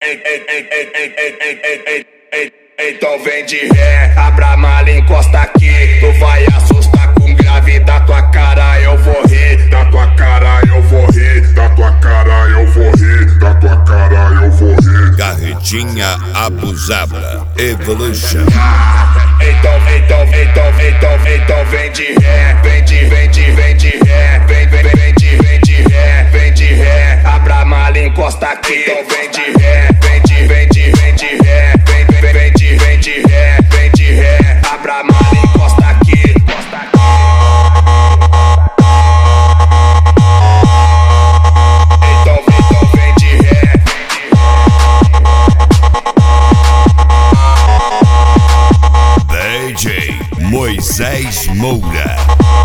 Então vem de ré, abra a mala, encosta aqui. Tu vai assustar com grave, da tua cara eu vou rir. Da tua cara eu vou rir, da tua cara eu vou rir, da tua cara eu vou rir. Carretinha Abusada Evolution. Então vem de ré, vem de ré, vem de ré, abra a mala, encosta aqui. Então vem de ré, vem de ré, abra a mala, encosta aqui. Então vem de ré. DJ Moisés Moura.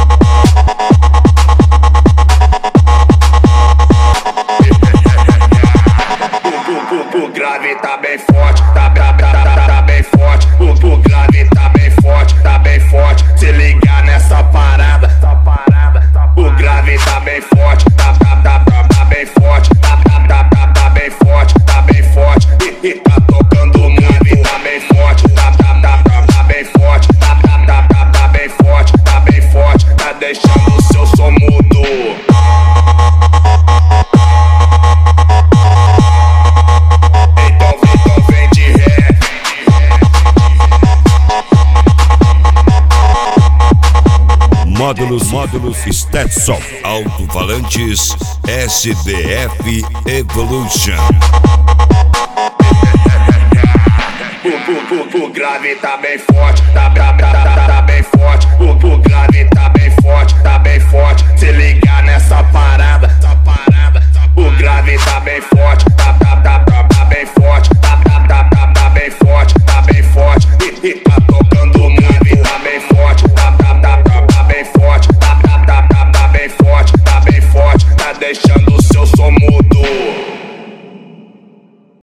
O grave tá bem forte, tá bem forte. O grave tá bem forte, tá bem forte. Se ligar nessa parada, o grave tá bem forte, tá bem forte, tá bem forte, tá bem forte. E tá tocando o grave, tá bem forte, tá bem forte, tá bem forte, tá bem forte. Tá deixando o seu som mudo. Módulos Stetson Alto-Falantes SDF Evolution. O grave tá bem forte, tá bem forte. O grave tá bem forte, tá bem forte. Se ligar nessa parada, o grave tá bem forte, tá bem forte, tá bem forte, tá bem forte. E tá tocando o grave, tá bem forte, tá bem forte, tá bem forte, tá bem forte. Tá deixando o seu som mudo.